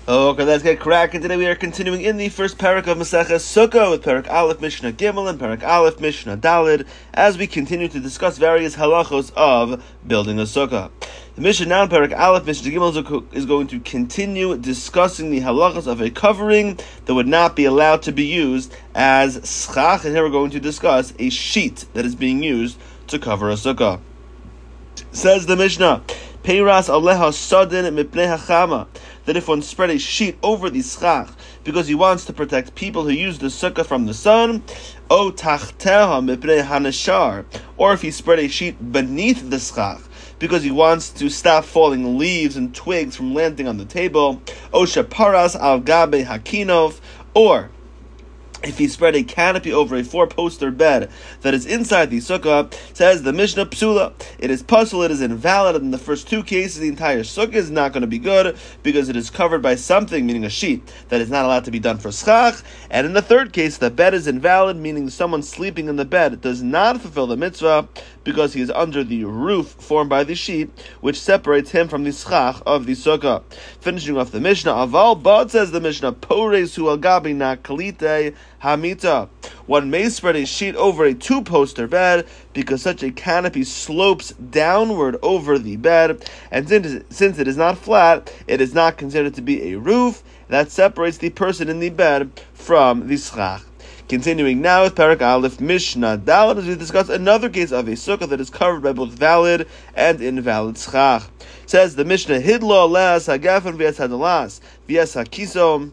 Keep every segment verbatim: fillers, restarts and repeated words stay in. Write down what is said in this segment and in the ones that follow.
Okay, let's get cracking. Today we are continuing in the first parak of Maseches Sukkah with parak Aleph Mishnah Gimel and parak Aleph Mishnah Dalid as we continue to discuss various halachos of building a sukkah. The Mishnah now in parak Aleph Mishnah Gimel is going to continue discussing the halachos of a covering that would not be allowed to be used as schach, and here we're going to discuss a sheet that is being used to cover a sukkah. Says the Mishnah, Peiras aleha sadin mipnei hachama, that if one spread a sheet over the schach because he wants to protect people who use the sukkah from the sun, o tachteha mipnei hanashar, or if he spread a sheet beneath the schach because he wants to stop falling leaves and twigs from landing on the table, o shaparas al gabe hakinov, or if he spread a canopy over a four-poster bed that is inside the sukkah, says the Mishnah Psula, it is puzzle, it is invalid. In the first two cases, the entire sukkah is not going to be good because it is covered by something, meaning a sheet, that is not allowed to be done for schach. And in the third case, the bed is invalid, meaning someone sleeping in the bed does not fulfill the mitzvah because he is under the roof formed by the sheet, which separates him from the schach of the sukkah. Finishing off the Mishnah, Aval Bad, says the Mishnah, Pores hu al gabi nakalite hamita. One may spread a sheet over a two-poster bed because such a canopy slopes downward over the bed, and since, since it is not flat, it is not considered to be a roof that separates the person in the bed from the schach. Continuing now with Parak Aleph Mishnah Daled, as we discuss another case of a sukkah that is covered by both valid and invalid schach. Says the Mishnah, Hidlo las hagafen v'es hadalas v'es hakisom.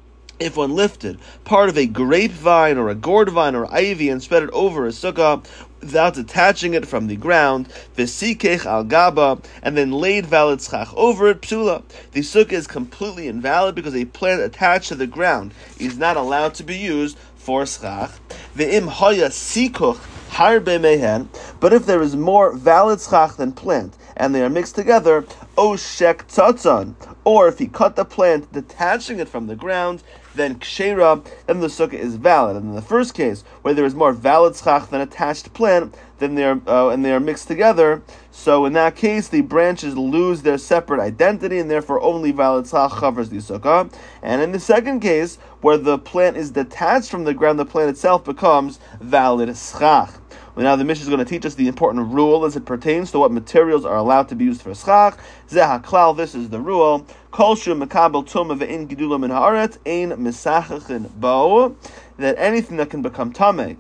If one lifted part of a grapevine or a gourd vine or ivy and spread it over a sukkah without detaching it from the ground, v'sikech al gaba, and then laid valid schach over it, psula, the sukkah is completely invalid because a plant attached to the ground is not allowed to be used for schach. Ve'im haya sikuch harbe mehen, but if there is more valid schach than plant, and they are mixed together, o shek tzatzan, or if he cut the plant, detaching it from the ground, then kshera, then the sukkah is valid. And in the first case, where there is more valid schach than attached plant, then they are uh, and they are mixed together, so in that case, the branches lose their separate identity, and therefore only valid schach covers the sukkah. And in the second case, where the plant is detached from the ground, the plant itself becomes valid schach. Well, now the Mishnah is going to teach us the important rule as it pertains to what materials are allowed to be used for schach. Zeh haklal, this is the rule. Kol shu mekabel tumah ve'in gidula min haaretz ein misachachin bo, that anything that can become tameh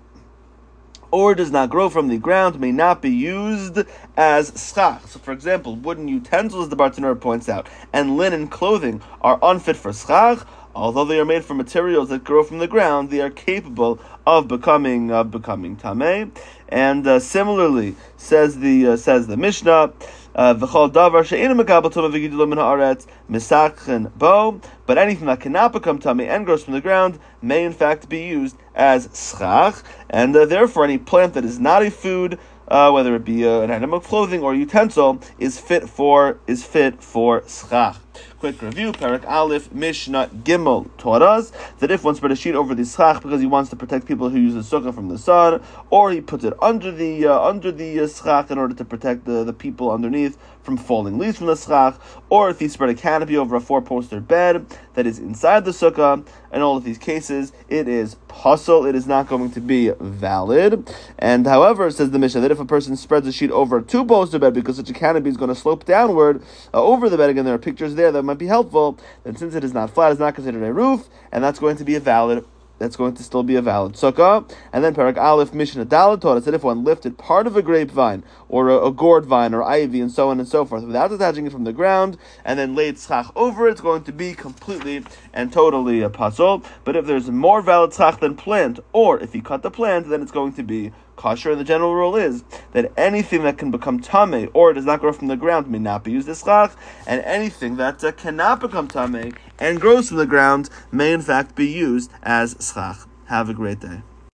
or does not grow from the ground may not be used as schach. So, for example, wooden utensils, as the Bartanura points out, and linen clothing are unfit for schach. Although they are made from materials that grow from the ground, they are capable of becoming of becoming tameh. And uh, similarly, says the uh, says the Mishnah, v'chol davar she'einu mekabel tumah v'gidula min haaretz misachchen bo, but anything that cannot become tameh and grows from the ground may in fact be used as schach, and uh, therefore any plant that is not a food, Uh, whether it be uh, an item of clothing or utensil, is fit for is fit for schach. Quick review: Parak Aleph Mishnah Gimel taught us that if one spread a sheet over the schach because he wants to protect people who use the sukkah from the sun, or he puts it under the uh, under the uh, schach in order to protect the, the people underneath from falling leaves from the schach, or if he spread a canopy over a four-poster bed that is inside the sukkah, in all of these cases, it is puzzle. It is not going to be valid. And however, says the Mishnah, that if a person spreads a sheet over a two-poster bed because such a canopy is going to slope downward uh, over the bed, again, there are pictures there that might be helpful, then since it is not flat, it's not considered a roof, and that's going to be a valid That's going to still be a valid sukkah. And then Parak Aleph Mishnah Daled taught us that if one lifted part of a grapevine or a, a gourd vine or ivy and so on and so forth without detaching it from the ground and then laid schach over it, it's going to be completely and totally a puzzle. But if there's more valid schach than plant, or if you cut the plant, then it's going to be kosher. And the general rule is that anything that can become tameh or does not grow from the ground may not be used as schach, and anything that uh, cannot become tameh and grows from the ground may in fact be used as schach. Have a great day.